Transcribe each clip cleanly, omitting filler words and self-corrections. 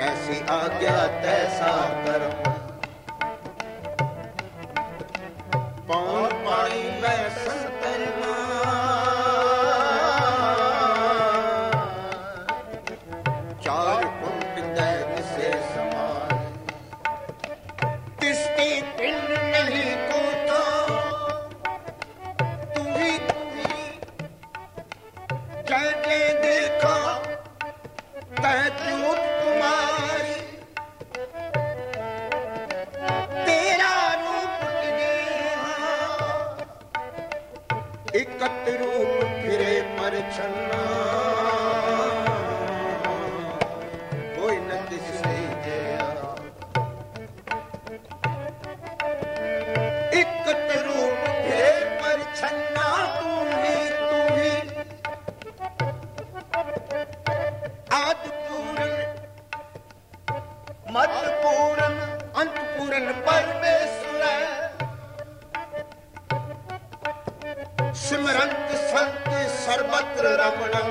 जैसी आज्ञा तैसा कर्म। पौन पानी में संतरना, चार कुंड दैव से समान। तिसके पिंड नहीं कोता, तू ही जय जय देखा तह ज्योत कुमारी। तेरा रूप एकत्र रूप फिरे पर छन्ना, कोई न किसने गया। एकत्र रूप फिरे पर छन्ना, तू ही आदि पूर्ण मध्य पूर्ण अंत पूर्ण परमेश्वर। सिमरंत संत सर्वत्र रमणं,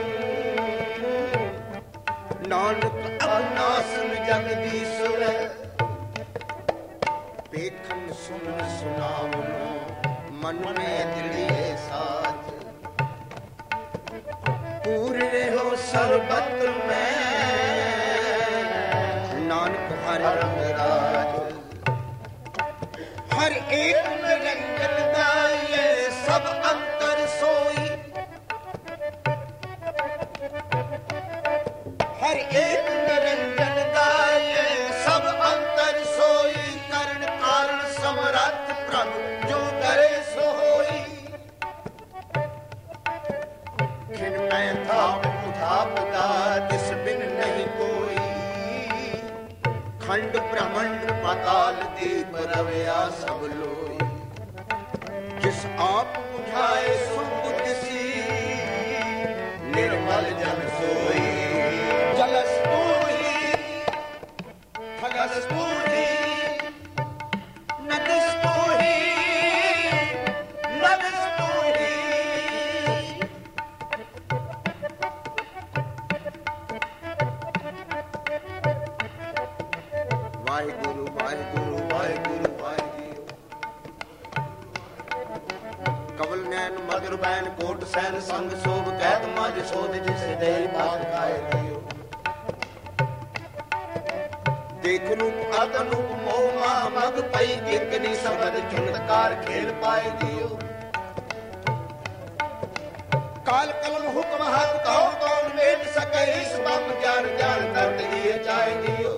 नानक अविनाशन जगदीश्वर। देखन सुन सुनावनो मन में दिलिए साथ, पूरे हो सर्वत्र में नानक हर रंग राज। हर एक निरंजन गाये सब अंतर सोई, हर एक निरंजन गाये सब अंतर सोई। करण कारण समरथ प्रभु जो करे सो होई। खिन में था पुथा तिस बिन नहीं कोई, खंड ब्रह्मांड पाताल दीप रवया सब लोई। जिस आप बुझाए सो बुद्धि, निर्मल जन सोई। जलस तू ही, थलस तू ही, नदिस तू ही, नदिस तू ही। वाहिगुरु वाहिगुरु वाहिगुरु वाहिगुरु। कवल नैन मधुर बैन कोट सैन संग शोभ कैत मज सोध जिसे दे भाग खाए दियो। देख रूप अतनुप मोह माह मग पई, किकनी सबद चमत्कार खेल पाए दियो। काल कलम हुक्म हाथ कहो कौन मेट सके, इस बम ज्ञान ज्ञान करते ही चाहे दियो।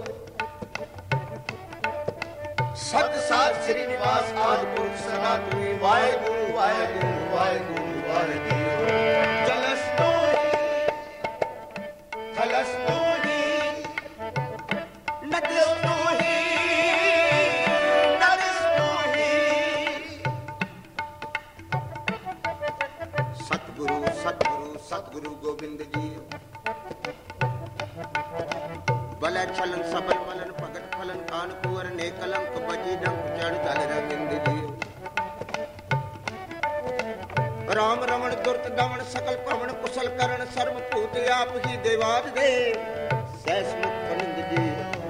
सत सात श्री निवास आदि पुरुष सदा तुम्ही, वाहिगुरु वाहिगुरु वाहिगुरु वाहिगुरु। जलस तू ही, थलस तू ही, नदिस तू ही, नदिस तू ही। सतगुरु सतगुरु सतगुरु गोविंद जी। बल छलन सबल मलन भगत फलन, कान कुंवर ने कलंक बजी डंक चढ़ जल रविंद जी। राम रमण दुर्त दमन सकल पवन कुशल करण, सर्वभूत आप ही देवाद दे सहस मुख कनिंद जी।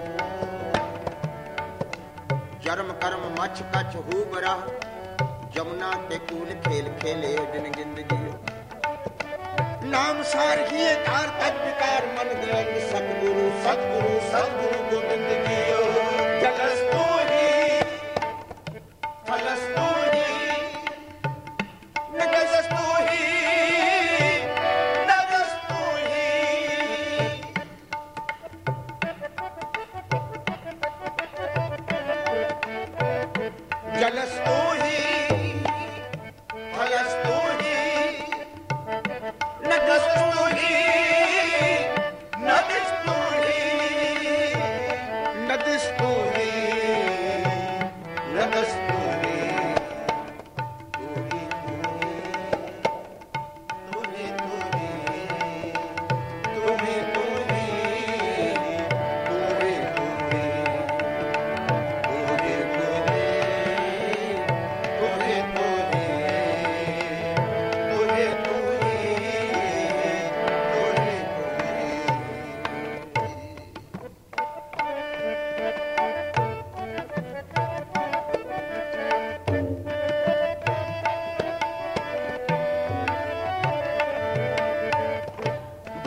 जन्म कर्म मछ कछ हू बरा, जमुना के कूल खेल खेले दिन गिंद जी। नाम सार किए कार तज विकार मन ग्रंथ, सतगुरु सतगुरु सतगुरु गोविंद जी। जलस तू ही, थलस तू ही, नदस तू ही, नदस तू ही। जलस तू ही, थलस तू ही, नदस तू ही, नदस तू ही।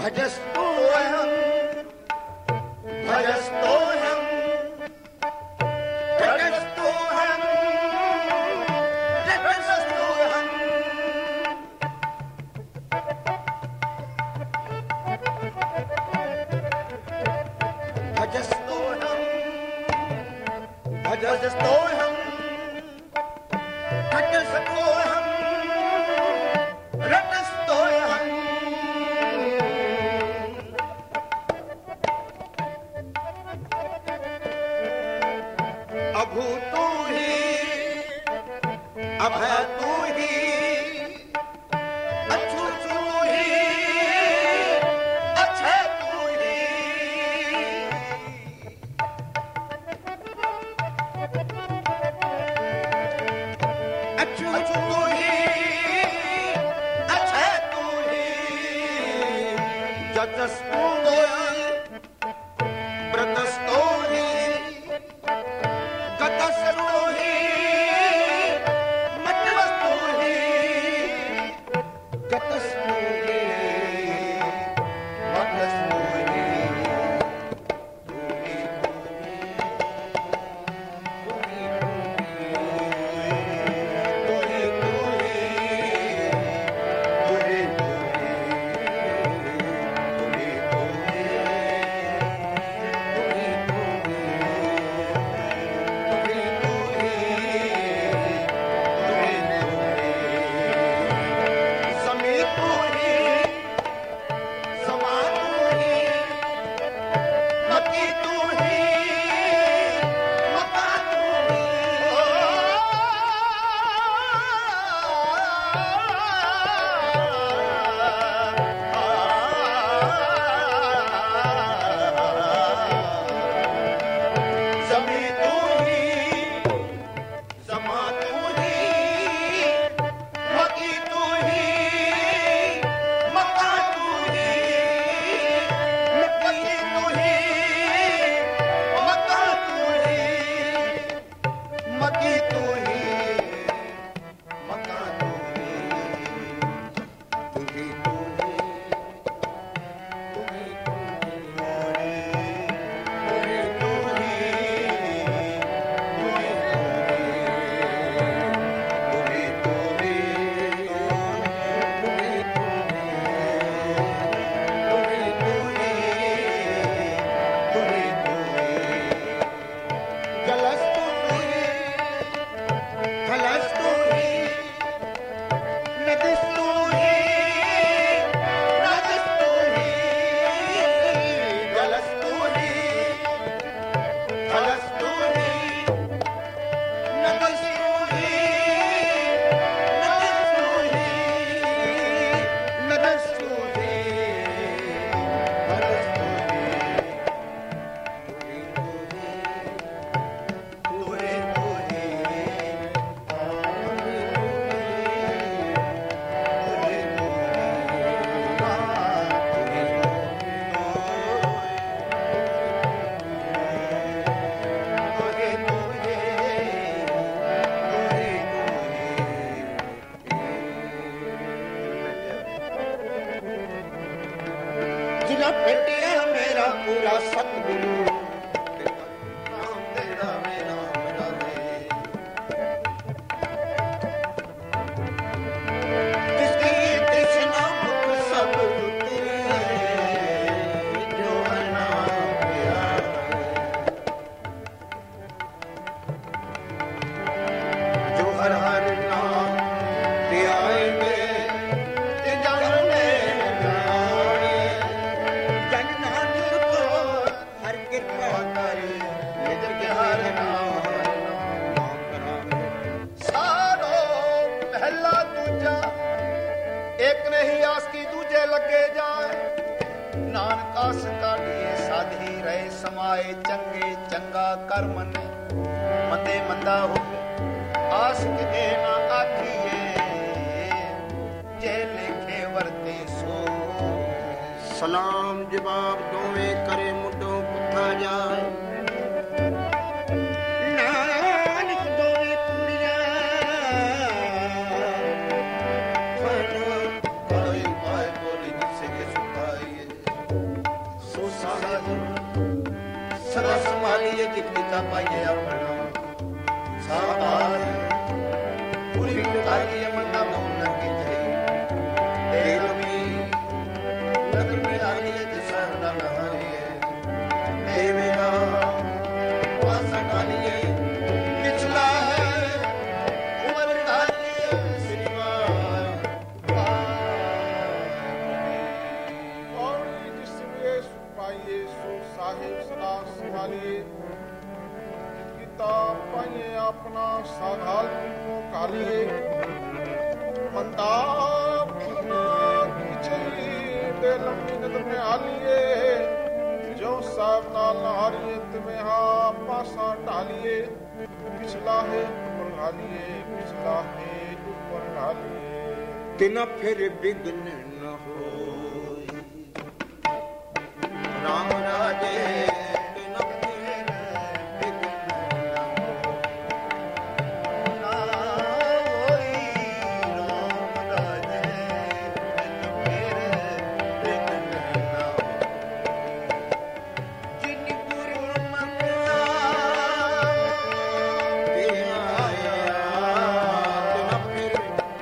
भजस्तोऽहं भजस्तोऽहं भजस्तोऽहं भजस्तोऽहं भजस्तोऽहं भजस्तोऽहं भजस्तोऽहं रटस्तोऽहं अभू तू ही अभय तू ही अछू तू ही अक्षय तू ही अछू तू ही अक्षय तू ही जतस तू व्रतस्तो ही गतस्तो ही मतवस्तो ही गतस्तो ही मतवस्तो ही जिला पेटिया मेरा पूरा सतगुरु नाम तेरा मेरा मेरा जिसकी तृष्णा मुख सब तेरे जो है नाम तेरा जो हर हर नाम ते आएंगे एक नहीं आस की दूजे लगे जाए नानक आस काढ़िए साधी रहे समाए चंगे चंगा कर्म ने मंदे मंदा हो आस किते ना आखिए जे लेखे वर्ते सो सलाम जवाब दोवे करे मुडो पुथा जाए ਸਦਾ ਸੰਭਾਲੀਏ ਜਿਤ ਪਿਤਾ ਪਾਈਏ ਆਪਣਾ ਸਾਬਾਰ ਪੂਰੀ ਉਤਾਰੀਏ ਮੰਨਾ ਮੋਨ ਕੀ ਜਈ ਦੇ ਲਮੀ ਨਦਰ ਮੇ ਆਲੀਏ ਜਿਸਾ ਨਾ ਨਹਾਰੀਏ ਦੇਵੇਗਾ ਵਾਸਾ ਕਾਲੀਏ ਪਿਛਲਾ ਹੈ ਉਮਰ ਕਾਲੀਏ ਸ੍ਰੀਮਾਨ ਔੜੀ ਜਿਸ ਵੇ ਸੁਪਾਈਏ ਸੋ ਸਾਹਿਬ ਸਦਾ ਸੰਭਾਲੀਏ ਕੀਤਾ ਪਾਈਏ ਆਪਣਾ ਸਾਧਾਲ ਨੂੰ ਕਾਲੀਏ ਮੰਦਾ ਕਿਚਲੀ ਦੇ ਲੰਮੀ ਨਦਰ ਮੇ ਆਲੀਏ ਜੋ ਸਾਹਿਬ ਨਾਲ ਹਾਰੀਏ ਤਿਵੇਂ ਹਾਂ ਪਾਸਾ ਢਾਲੀਏ ਪਿਛਲਾ ਹੈ ਉੱਪਰ ਹਾਲੀਏ ਪਿਛਲਾ ਹੈ ਉੱਪਰ ਹਾਲੀਏ ਤਿਨਾ ਫਿਰ ਬਿਗਨ ਨ ਹੋਈ ਰਾਮ ਰਾਜੇ ਤਿਨਾ ਫਿਰ ਬਿਗਨ ਨਾ ਹੋਈ ਰਾਮ ਰਾਜੇ ਤਿਨਾ ਫਿਰ ਬਿਗਨ ਨਾ ਜਿਨੀ ਗੁਰੂ ਮੰਨਿਆ ਤੇ ਆਇਆ ਤਿਨਾ ਫਿਰ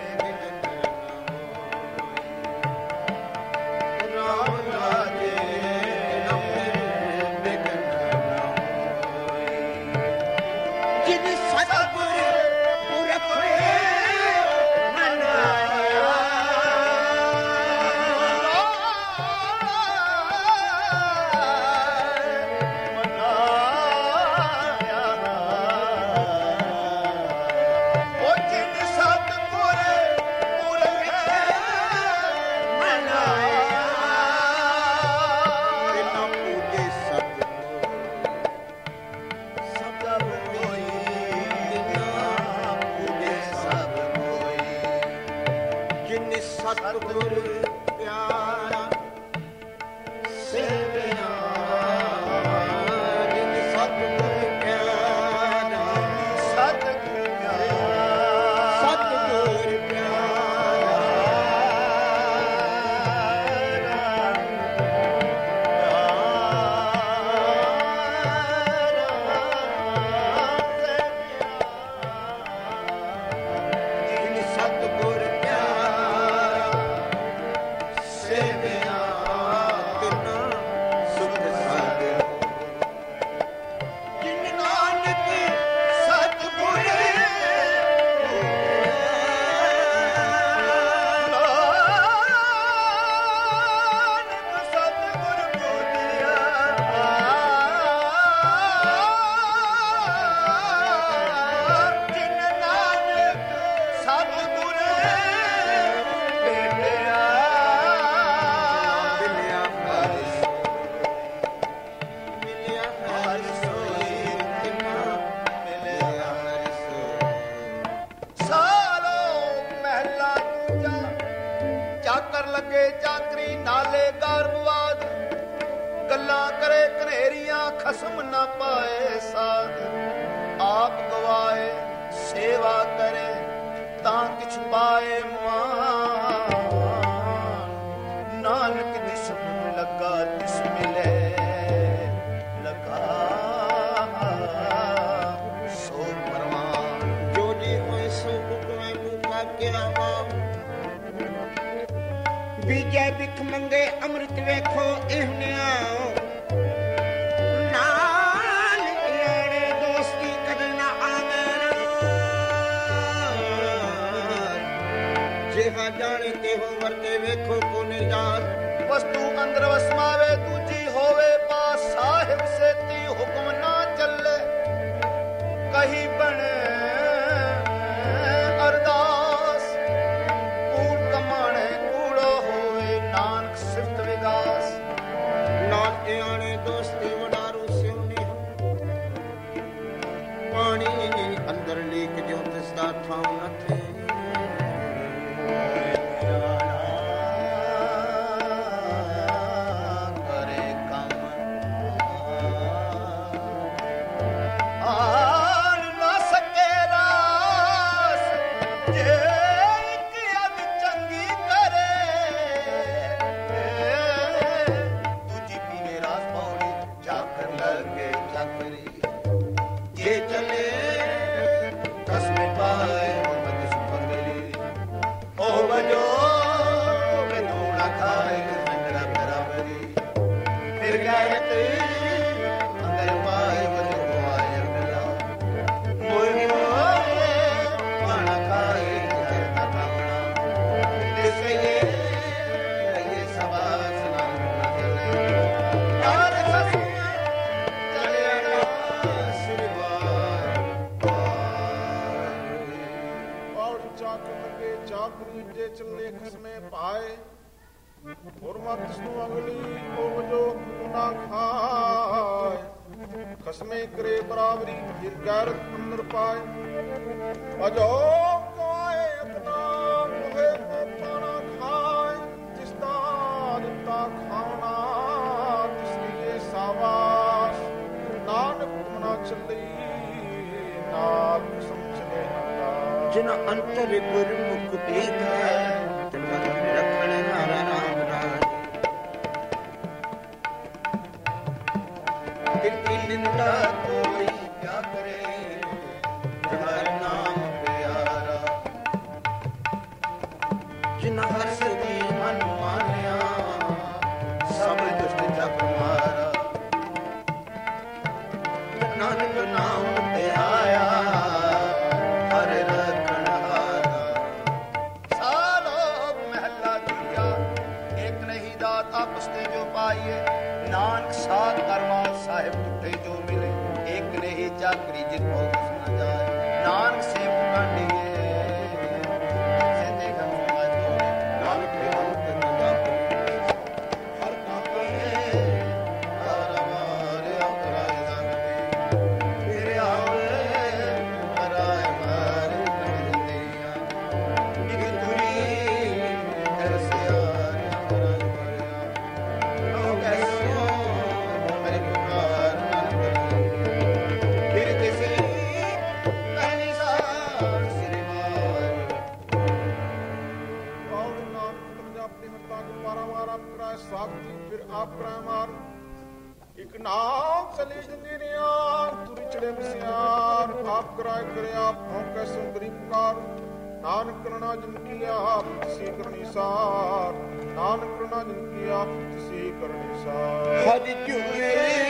ਰਾਮ ਰਾਜੇ ਨਾ ਫਿਰ ਬਿਗਨ ਨਾ ਹੋਈ ਜਿਨ ਸਤਿਗੁਰ ਪੁਰਖ ਮਨ ਆਇਆ ਉਹ ਜਿਨ ਸਤਿਗੁਰ ਪੁਰਖ ਮਨ ਆਇਆ ਤਿਨਾ ਪੂਜੇ ਸਭ ਕੋਈ ਤਿਨਾ ਪੂਜੇ ਸਭ ਕੋਈ ਜਿਨ ਸਤਿਗੁਰ ਪਿਆਰਾ ਸੇਵਿਆ ਜਿਨ ਸਤਿਗੁਰ ਪਿਆਰਾ ਸਤਿਗੁਰ ਜਿਨ ਸਤਿਗੁਰ ਪਿਆਰਾ ਸੇਵਿਆ ਤਿਨਾ ਸੁਖ ਸਾਗਰ ਜਿਨ ਨਾਨਕ ਸਤਿਗੁਰ ਨਾਨਕ ਸਤਿਗੁਰ ਪੂਜਿਆ ਜਿਨ ਨਾਨਕ ਸਤਿਗੁਰ ਭੇਟਿਆ ਮਿਲਿਆ ਹਰਿ ਸੋਈ ਤਿਨਾ ਮਿਲਿਆ ਹਰਿ ਸੋਈ ਸਾਲੋ ਮਹਿਲਾ ਦੂਜਾ ਚਾਕਰ ਲੱਗੇ ਚਾਕਰੀ ਨਾਲੇ ਗਰਭਵਾਦ ਗੱਲਾਂ ਕਰੇ ਕਨੇਰੀਆਂ ਖਸਮ ਨਾ ਪਾਏ ਸਾਧ ਆਪ ਗਵਾਏ ਸੇਵਾ ਕਰੇ ਤਾਂ ਕਿਛ ਪਾਏ ਮਾਨ ਨਾਨਕ ਜਿਸ ਨੂੰ ਲੱਗਾ ਤਿਸ ਮਿਲੇ ਲਗਾ ਸੋ ਪਰਮਾਨ ਜੋ ਜੀ ਹੋਏ ਸੋ ਹੁਕਮੈ ਮੁਕਾ ਕਿਆ ਬੀਜੈ ਬਿਖ ਮੰਗੇ ਅੰਮ੍ਰਿਤ ਵੇਖੋ ਇਹਨਿਆ ਨਾਲ ਯਾਰੇ ਦੋਸਤੀ ਕਦੇ ਨਾ ਆਵੇ ਜਿਹਾ ਜਾਣੇ ਤਿਹੋ ਵਰਤੇ ਵੇਖੋ ਕੋ ਨਿਜਾਤ ਵਸਤੂ ਅੰਦਰ ਵਸਮਾਵੇ ਦੂਜੀ ਹੋਵੇ ਪਾਸ ਸਾਹਿਬ ਸੇਤੀ ਹੁਕਮ ਨਾ ਚੱਲੇ ਕਹੀ ਬਣੇ ਅਰਦਾਸ ਕੂੜ ਕਮਾਣੇ ਕੂੜੋ ਹੋਵੇ ਨਾਨਕ ਸਿਫਤ ਵਿਗਾਸ ਨਾਨਕ ਆਣੇ ਦੋਸਤੀ ਵਡਾਰੂ ਸਿਉਨੀ ਪਾਣੀ ਅੰਦਰ ਲੀਕ ਜੋ ਤਿਸ ਦਾ ਥਾਂ ਨਥੇ ਕਰੇ ਕੰਮ ਆਣ ਨਾ ਸਕੇ ਰਾਸ ਜੇ ਇੱਕ ਅਗ ਚੰਗੀ ਕਰੇ ਦੂਜੀ ਪੀਵੇ ਰਾਸ ਪਾਉ ਤਿਸਨੂੰ ਅਗਲੀ ਉਹ ਜੋ ਨਾ ਖਾਏ ਖਸਮੇ ਕਰੇ ਬਰਾਬਰੀ ਫਿਰ ਗੈਰਤ ਅੰਦਰ ਪਾਏ ਅਜੋ ਕੋਏ ਇਤਨਾ ਮੁਹੇ ਪਾਣਾ ਖਾਏ ਜਿਸ ਦਾ ਦਿੱਤਾ ਖਾਣਾ ਤਿਸ ਲਈ ਸਾਵਾਸ ਨਾਨਕ ਮਨਾ ਚੱਲੀ ਨਾਮ ਸਮਝਲੇ ਨਾ ਜਿਨ ਅੰਤਰ ਗੁਰਮੁਖ ਪ੍ਰੀਤ ਹੈ ਤਿਨ ਮਨ ਰਖਣ ਹਾਰਾ ਰਾਮ ਰਾਜ ਕਿਰਤੀ ਨਿੰਦਾ ਕੋਈ ਕਿਆ ਕਰੇ ਹਰ ਨਾਮ ਪਿਆਰਾ ਜਿਨ ਹਰਸ ਦੀ ਮਨ ਮਾਨਿਆ ਸਭ ਦੁਸ਼ਟ ਜਪ ਮਾਰਾ ਨਾਨਕ ਨਾਮ ਧਿਆਇਆ ਹਰ ਰਖਣ ਹਾਰਾ ਸਾਲੋ ਮਹਿਲਾ ਦੀਆ ਇੱਕ ਨਹੀਂ ਦਾਤ ਆਪਸ ਤੇ ਜੋ ਪਾਈਏ ਨਾਨਕ ਸਾਧ ਕਰਮਾ ਸਾਹਿਬ ਟੁੱਟੇ ਜੋ ਮਿਲੇ ਇੱਕ ਨਹੀਂ ਚਾਕਰੀ ਜਿਤ ਭੋਗ ਸੁਣਾ ਜਾਏ ਨਾਨਕ ਸੇਵ ਕਾਂਡੀਏ ਸੇਤੇ ਘਰ ਸਮਾਜ ਕੋਲੇ ਨਾਨਕ ਦੇ ਅੰਤ ਨਦਾਪੀ ਹਰ ਕਾਪੇ ਹਰ ਮਾਰੇ ਅੰਤਰਾਏ ਜਾਂਦੇ ਫਿਰ ਆਵੇ ਹਰਾਏ ਮਾਰੇ ਕੰਦੀਆਂ ਨਿਗਤੁਰੀ ਕਰਸਿਆ ਅੰਤਰਾਏ ਮਾਰਿਆ ਲੋਕ ਐਸੋ ਮੇਰੇ ਪੁਕਾਰ ਮਨ ਕਰੀ ਫਿਰ ਕਿਸੇ ਪਹਿਲੀ ਸਾਰ ਸਿਰੇ ਮਾਰ ਕੌਣ ਨਾਮ ਪੁੱਤਰ ਆਪਣੀ ਹੱਤਾਂ ਨੂੰ ਮਾਰਾ ਮਾਰਾ ਕਰਾਏ ਸਾਖੀ ਫਿਰ ਆਪ ਕਰਾਏ ਮਾਰ ਇੱਕ ਨਾਮ ਚਲੀ ਜਿੰਦੀ ਰਿਆਰ ਤੁਰੀ ਚੜੇ ਮਸਿਆਰ ਆਪ ਕਰਾਏ ਕਰੇ ਆਪ ਭੌਂਕੇ ਸੁੰਦਰੀ ਪੁਕਾਰ ਨਾਨਕ ਕਰਣਾ ਜਿਨ ਕੀ ਆਪ ਤਿਸੀ ਕਰਨੀ ਸਾਰ ਨਾਨਕ ਕਰਣਾ ਜਿਨ ਕੀ ਆਪ ਤਿਸੀ ਕਰਨੀ ਸਾਰ ਹਰਿ ਜੁਏ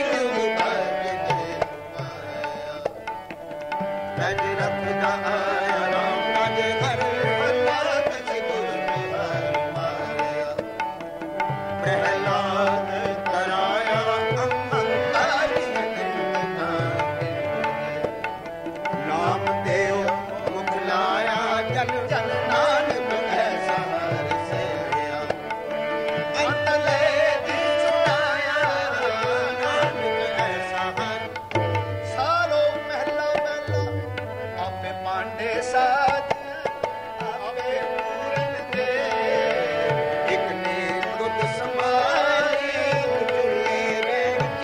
ਮੈਂ ਜੀ ਰੱਖਦਾ ਆਇਆ ਰਾਮ ਰਾਜ ਹਰ ਮਾਰਤ ਸਿਗੁਰ ਬਿਹਾਰ ਮਾਰਿਆ ਪ੍ਰਹਿਲਾਦ ਕਰਾਇਆ ਅੰਤਾਰੀ ਨਾਮ ਦੇਵ ਮੁਖ ਲਾਇਆ ਜਨ ਜਨ ਨਾਨਕ ਐਸਾ ਹਰ ਸੇਵਿਆ ਅੰਤਲੇ ਦੀ ਛੁਟਾਇਆ ਨਾਨਕ ਐਸਾ ਹਰ ਸਾਲੋ ਮਹਿਲਾ ਮਹਿਲਾ ਆਪੇ ਪਾਂਡੇ ਸਾਜ ਆਪੇ ਪੂਰਨ ਦੇ ਇਕ ਨੇ ਗੁੱਤ ਸਮਾਈ ਤੁਰੇ ਰੇ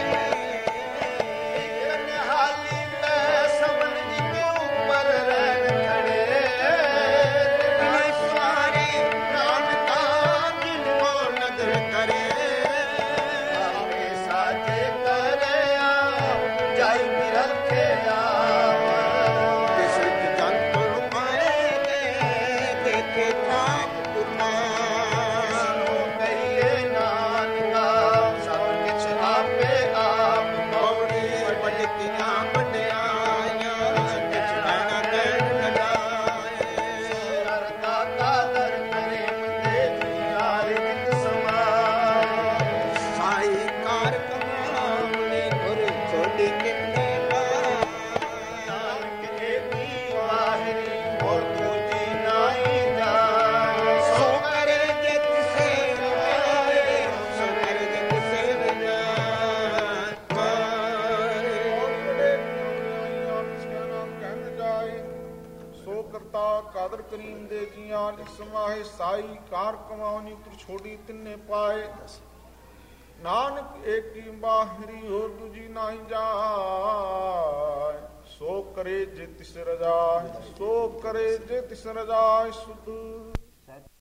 ਨਿਹਾਲੀ ਲੈ ਸਵਨ ਜੀ ਕੇ ਉੱਪਰ ਰਹਿਣ ਖੜੇ ਬਿਨੇ ਸਵਾਰੇ ਨਾਨਕਾ ਜਿਨ ਕੋ ਨਦਰ ਕਰੇ ਆਪੇ ਸਾਜੇ ਕਰਿਆ ਜਾਈ ਮਿਰਲ ਕੇ ਆਵਾ ਜਿਸ ਜੰਤ ਪਾਏਗੇ ਦੇਖੇ ਥਾਪ ਤੁਮਾ ਨੂੰ ਕਹੀਏ ਨਾਨਕਾ ਸਭ ਕਿਛ ਆਪੇ ਆਪ ਮੌੜੀ ਪਟਕੀਆਂ ਵਡਿਆਈਆਂ ਕਿਛ ਨਾ ਕਹਿਣ ਲਗਾਏ ਕਰਤਾ ਕਾਦਰ ਕਰੇ ਮੰਦੇ ਜਿਆਰ ਜਿਤ ਸਮਾਏ ਸਾਈ ਕਾਰ ਕਮਾਉਣੀ ਗੁਰ ਛੋਡੀ ਕਿੰਨੇ ਨਾਨਕ ਏਕੀ ਵਾਹਿਰੀ ਹੋਰ ਦੂਜੀ ਨਾਹੀ ਜਾਏ ਸੋ ਕਰੇ ਜੇ ਕਿਸੇ ਰਵਾਏ ਸੋ ਕਰੇ ਜੇ ਕਿਸੇ ਰਜਾਏ ਮਾਰੇ ਸੋ ਕਰਤਾ ਕਾਦਰ ਕਰੀਮ ਦੇ ਜੀਆਂ ਲਿਖ ਸਮਾਏ ਸਾਈ ਕਾਰ ਕਮਾਉਣੀ ਤੁਰ ਛੋੜੀ ਤਿੰਨੇ ਪਾਏ ਨਾਨਕ ਏਕੀ ਬਾਹਰੀ ਹੋਰ ਦੂਜੀ ਨਾਹੀ ਜਾਏ ਸੋ ਕਰੇ ਜੇ ਤਿਸ ਰਜਾਏ ਸੋ ਕਰੇ ਜੇ ਤਿਸ ਰਜਾਏ ਸੁਧ